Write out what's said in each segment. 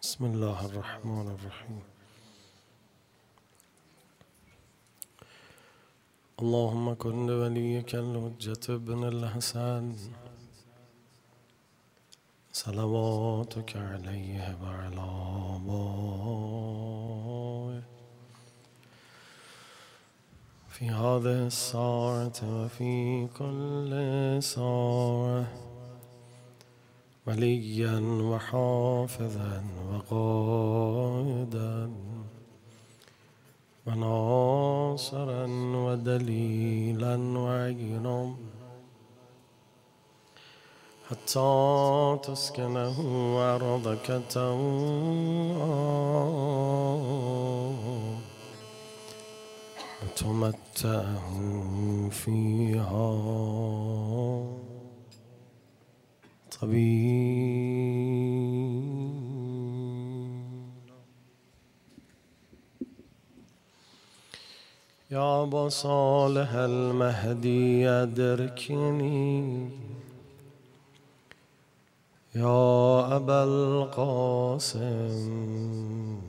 بسم الله الرحمن الرحيم. اللهم كن لوليك الحجة بن الحسن صلواتك عليه وعلى آبائه في هذه الساعة وفي كل ساعة وليا وحافظا وقائدا وناصرا ودليلا وعينا حتى تسكنه أرضك طوعا وتمتعه فيها طويلا. يا أبا صالح المهدي أدركني، يا أبا القاسم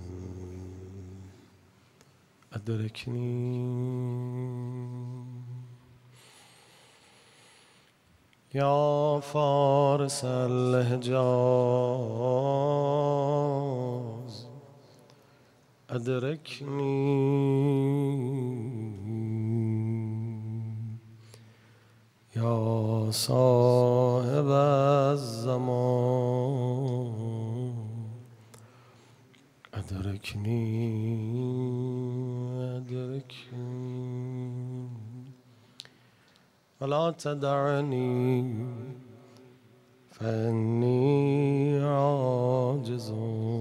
أدركني، يا فارس الحجاز أدركني، يا صاحب الزمان أدركني أدركني ولا تدعني فإني عاجز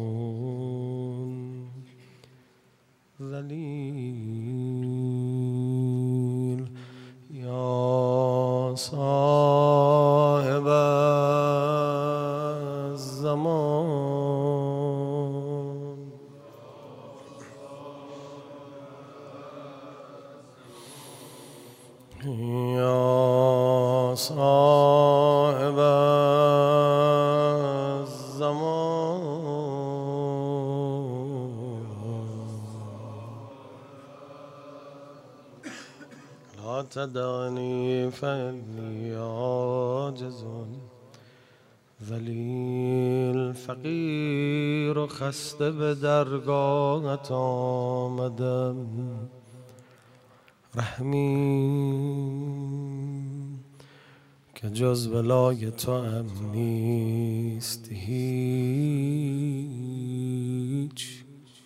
ذليل، يا صاحب الزمان يا صاحب الزمان لا تدعني فإني عاجز ذلیل، فقیر و خسته به درگاهت آمدم، رحمی که جز ولای تو هم نیست هیچ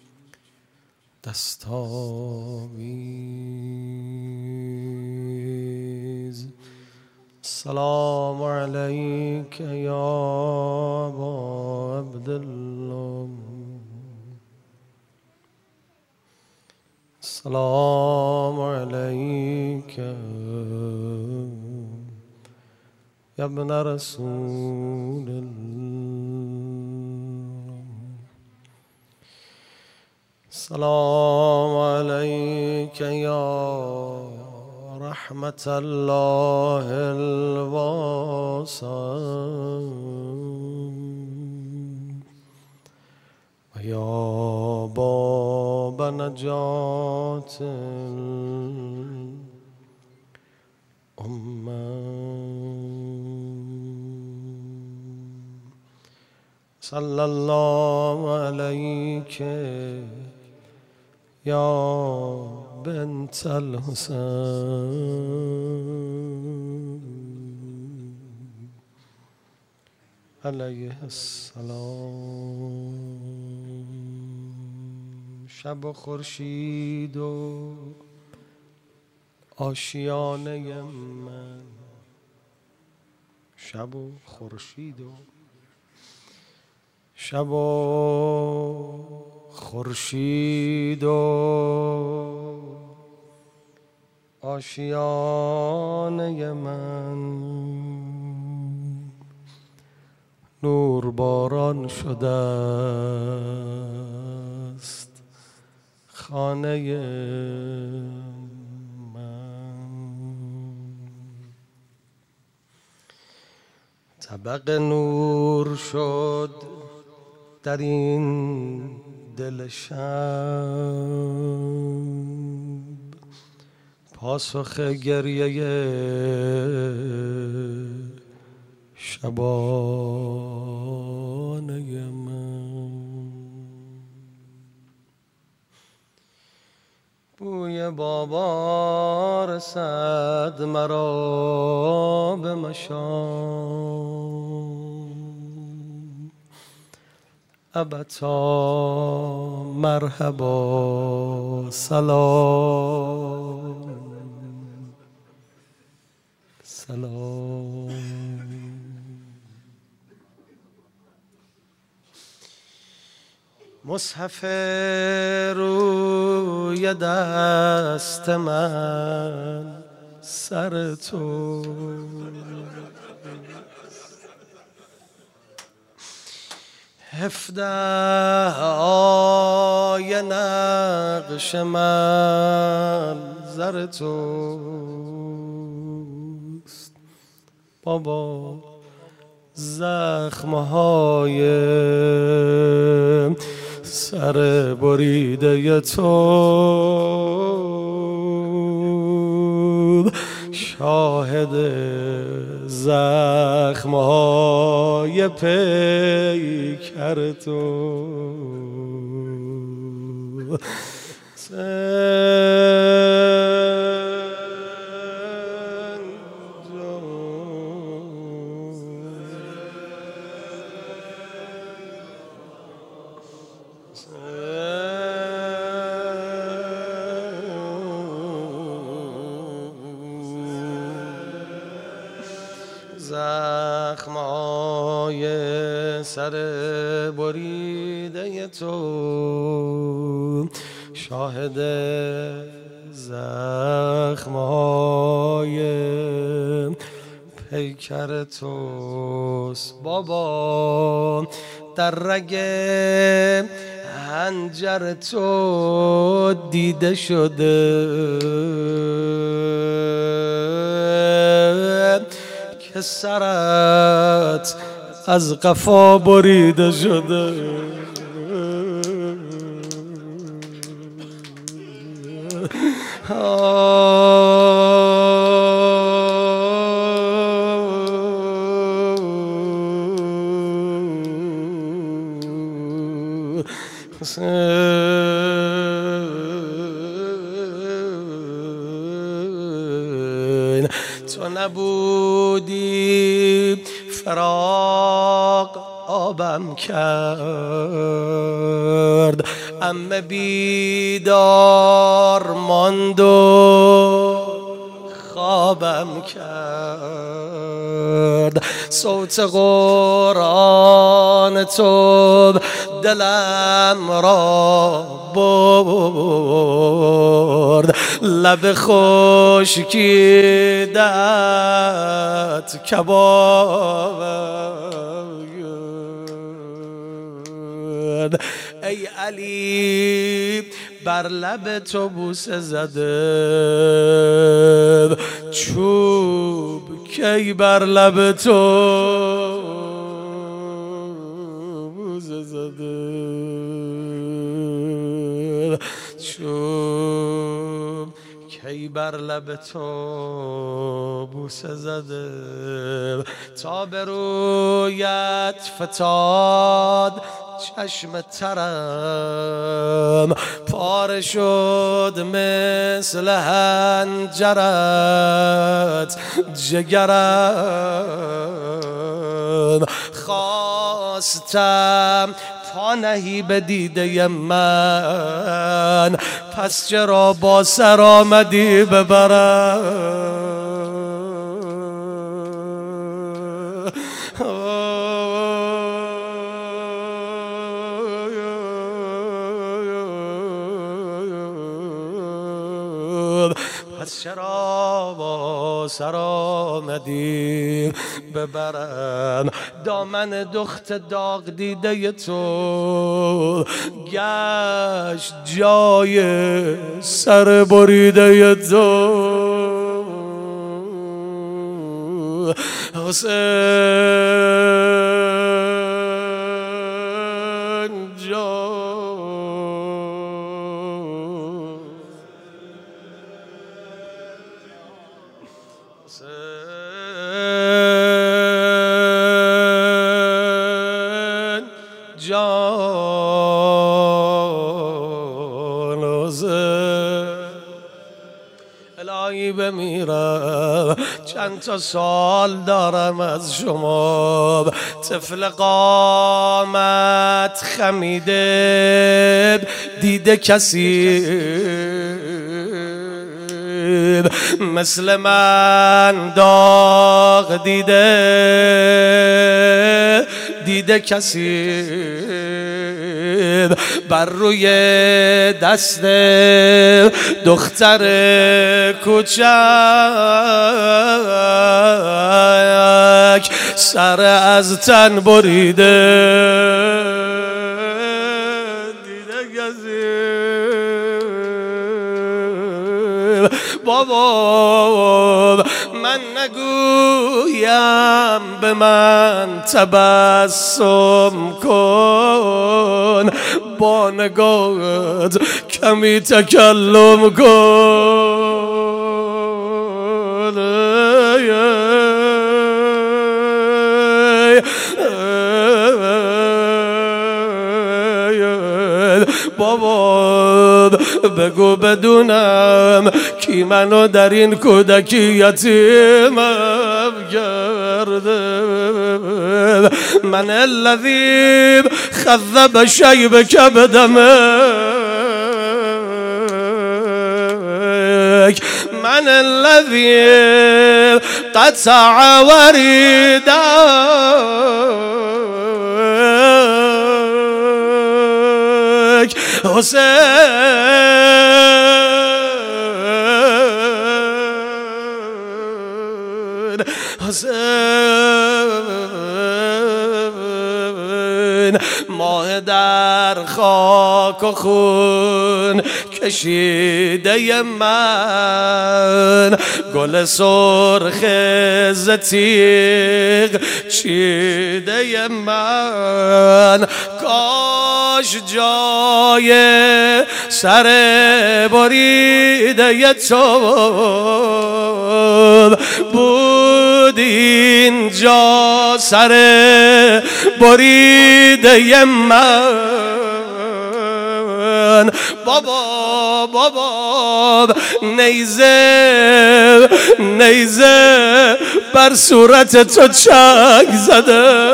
دستاویز. السلام عليك يا أبا عبد الله، السلام عليك يا ابن رسول الله، السلام عليك يا رحمة الله الواسع ويا باب نجاة الأمة. صلى الله عليك يا بنت الحسين عليه السلام. شب و خورشید و آشیانه من، شب و خورشید و شب و خورشید و آشیانه من، نور باران شده است خانه من، طبق نور شد در این دل شب پاسخ گریه شبانه من. بوی بابا رسد مرا به مشام، ابتا مرحبا سلام سلام. مصحف روی دست من سر تو، هفده آیه نقش من زر توست بابا. زخمهای سر بریده تو، شاهد زخمهای پیکر تو. زخمای سر بریده تو، شاهد زخمای پیکر توست بابا. در رگ حنجر تو دیده شده که سرت از قفا بریده شده. تو نبودی فراق آبم کرد، عمه بیدار ماند و خوابم کرد. صوت قرآن تو دلم را برد، لب خشکیدت کبابم کرد. ای علی بر لب تو بوسه زده، چوب کی بر لب تو بوسه زده، چوب کی بر لب تو بوسه زده. تا به رویت فتاد چشم ترم، پاره شد مثل حنجرت جگرم. خواستم پا نهی به دیده من، پس چرا با سر آمدی ببرم. پس چرا با سر آمدی ببرم. دامن دخت داغ دیده تو گشت جای سر بریده تو. حسین جانازه الهی بمیرم چند تا سال دارم از شما طفل قامت خمیده دیده کسی مثل من داغ دیده کسی بر روی دست دختر کوچک سر از تن بریده دیده کسی بابا من نگویم به من تبسم کن با نگاهت کمی تکلم کن بابا بگو بدونم کی منو در این کودکی یتیمم کرده من الذی خذب شیبک بدمک من الذی قطع وریدک حسین ماه در خاک و خون کشیده من گل سرخ ز تیغ چیده من کاش جای سر بریده تو بود اینجا سر بریده من بابا نیزه بر صورت تو چنگ زده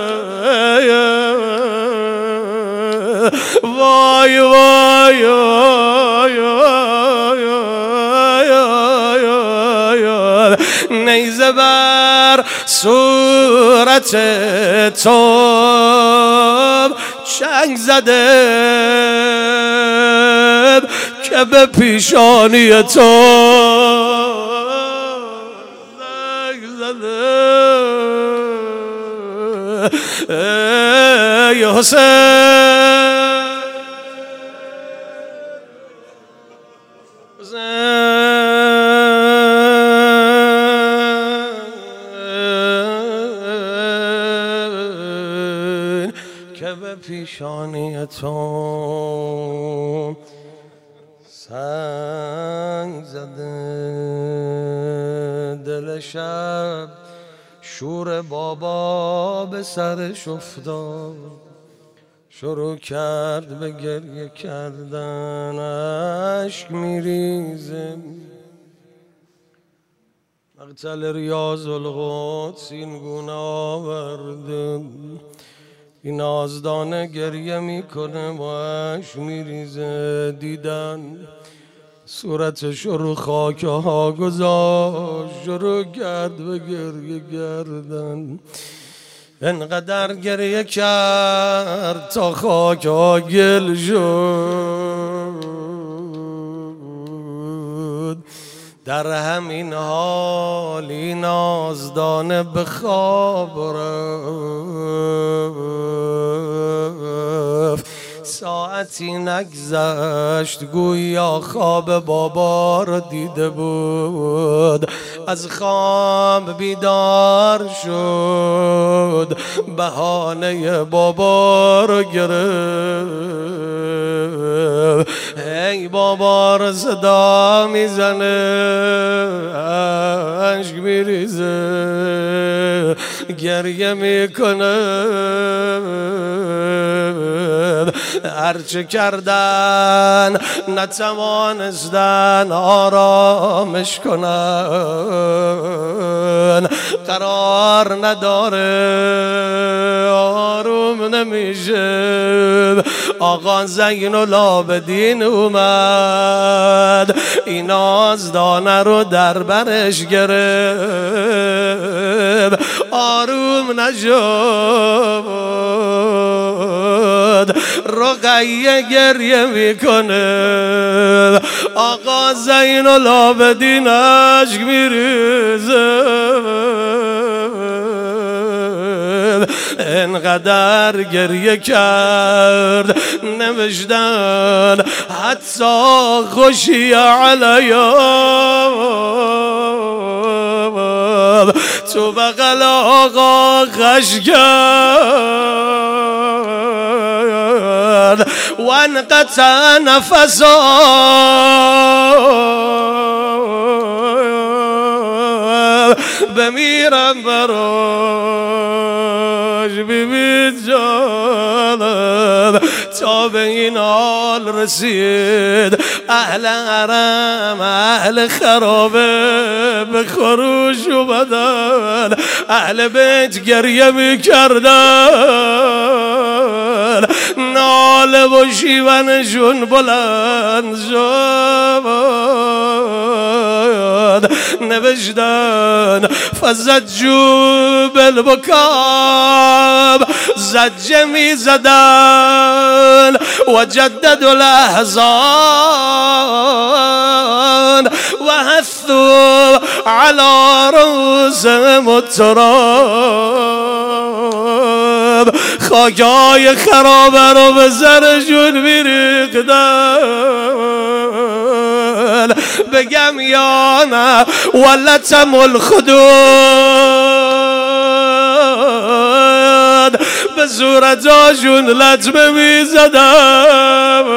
وای وای نیزه بر صورت تو چنگ زده که به پیشانی تو زده ای حسین که به پیشانی تو سنگ زده دل شب شور بابا به سرش افتاد شروع کرد به گریه کردن اشک میریزه مقتل ریاض القدس این گونه آورده این آزدانه گریه میکنه و اشک میریزه دیدن صورتش رو خاکه ها گذاشت شروع کرد به گریه کردن انقدر گریه کرد تا خاک ها گل شد در همین حال این آزدانه به خواب رفت ساعتی نگذشت گویا خواب بابا رو دیده بود از خواب بیدار شد بهانه بابا رو گرفت ای بابا رو صدا میزنه اشک میریزه گریه میکنه هرچه کردن نتوانستن آرامش کنن قرار نداره آروم نمیشه آقا زین العابدین اومد این آزدانه رو در برش گرفت آروم نشد رقیه گریه میکنه آقا زین العابدین اشک میریزه انقدر گریه کرد نوشتن حتی خوشی علیا تو بغل آقا خش کرد و انقطع نفسا بمیرم براش بیبی جانم تا به این حال رسید اهل حرم اهل خرابه به خروش اومدن اهل بیت گریه میکردن ناله و شیونشون بلند شد نوشتن فزجوا بالبکام زجه می زدن و جدد الاحزان و حثوا على رؤوسهم التراب خاکای خرابه رو به سرشون میریختن بگم یا نه ولتم الخدود به صورتاشون لطمه میزدن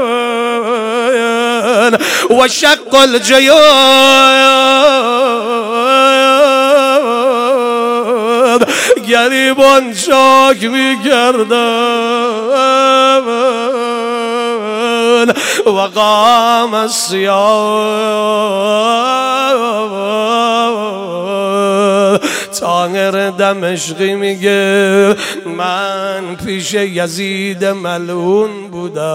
و شق الجیوب گریبان شاک میکردن و قام الصیام طاهر دمشقی میگه من پیش یزید ملعون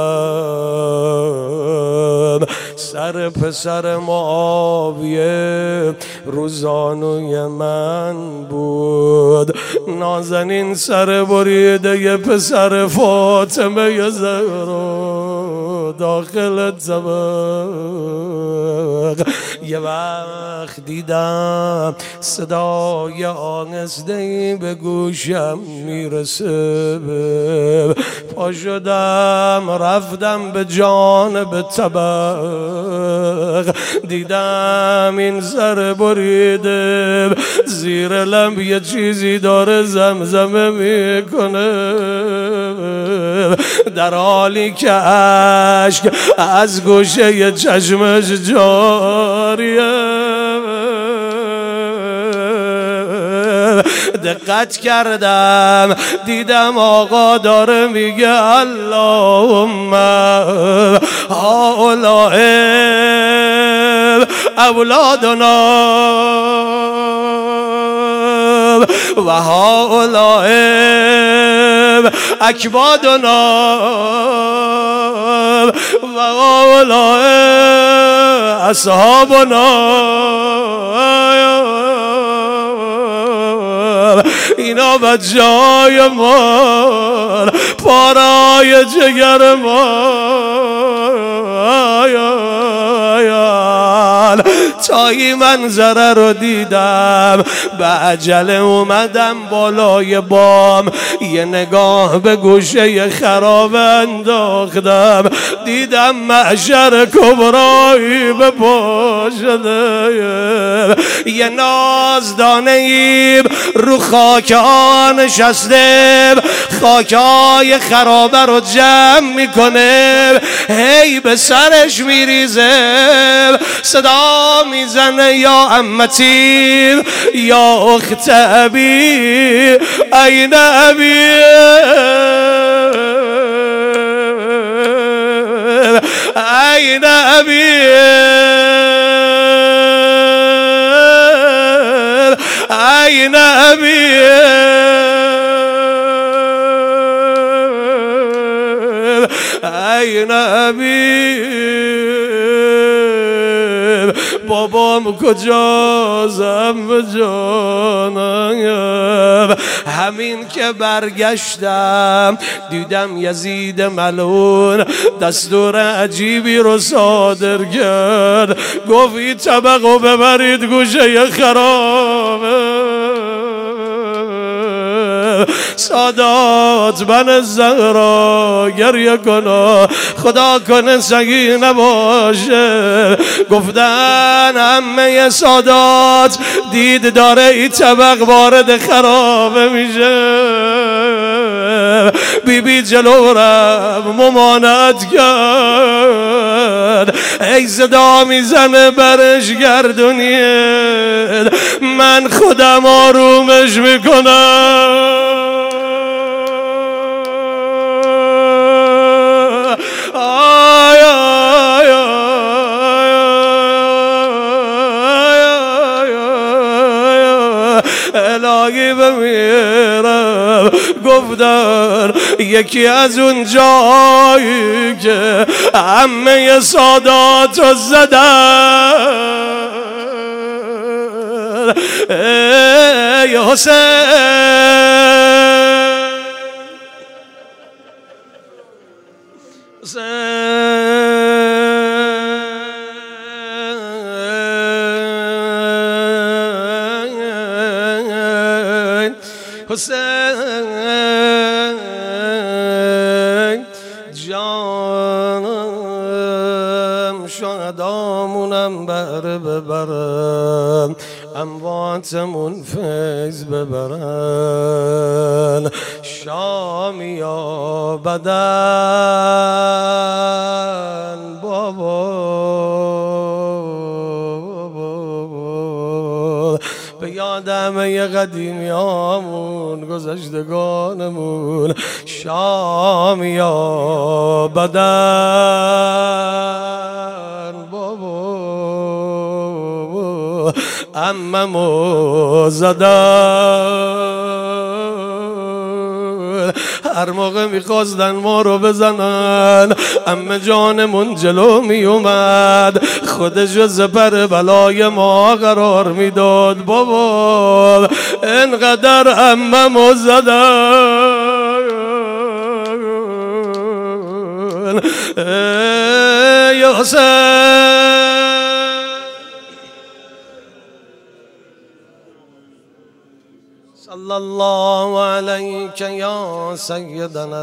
بودم سر پسر معاویه روزانوی من بود نازنین سر بریده ی پسر فاطمه زهرا داخل طبق یه وقت دیدم صدای آهسته‌ای به گوشم میرسه پا شدم رفتم به جانب طبق دیدم این سر بریده زیر لب یه چیزی داره زمزمه میکنه در حالی که اشک از گوشه چشمش جاریه دقت کردم دیدم آقا داره میگه اللهم هؤلاء اولادنا و هؤلاء اکبادنا و هؤلاء اصحابنا اینا بچه‌های ما پارای جگر ما تا این منظره رو دیدم به عجله اومدم بالای بام یه نگاه به گوشه خراب انداختم دیدم محشر کبرایی به پا شده یه نازدانه رو خاک ها نشسته خاکای خرابه رو جمع میکنه هی به سرش میریزه صدا میزنه یا امتی یا اخت ابی این ابی این ابی این ابی این ابی بابام کجازم به جانم همین که برگشتم دیدم یزید ملعون دستور عجیبی رو صادر کرد گفت این طبقو ببرید گوشه خرابه سادات بن زهرا گریه کنه خدا کنه سگی نباشه گفتن عمه سادات دید داره این طبق وارد خرابه میشه بی جلو رفت ممانعت کرد ای صدا میزنه برش گردونید من خودم آرومش میکنم الهی بمیرم گفتن یکی از اون جایی که عمه ساداتو زدن ای حسین جانم شهدامونم بره ببرن امواتمون فیض ببرن شامی یا بدن بابا به یادم یه قدیمیامون گذشتگانمون شام یا بدن بابا عممو زدن هر موقع میخواستن ما رو بزنن عمه جانمون جلو میومد خودش رو زبر بلای ما قرار میداد بابا انقدر عممو زدن ای حسین صلی الله علیک یا سیدنا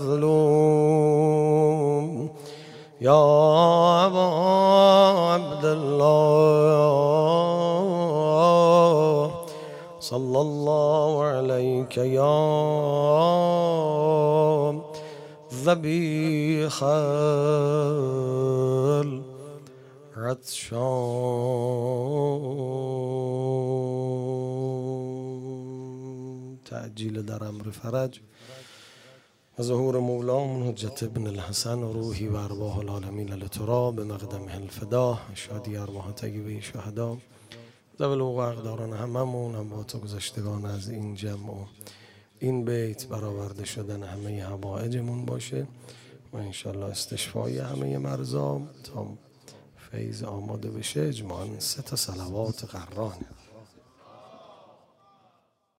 المظلوم یا ابا عبدالله صلی الله علیک یا ذبیح العطشان تعجیل در امر فرج و ظهور مولامون حجت ابن الحسن و روحی و ارواح العالمین لترا به مقدمه الفدا شادی ارواح طیبه شهدا ذوی و اقداران هممون اموات گذشتگان از این جمع و این بیت برآورده شدن همه حوائجمون باشه و انشالله استشفای همه مرضا تا فیض آماده بشه اجماعاً 3 صلوات قرانه.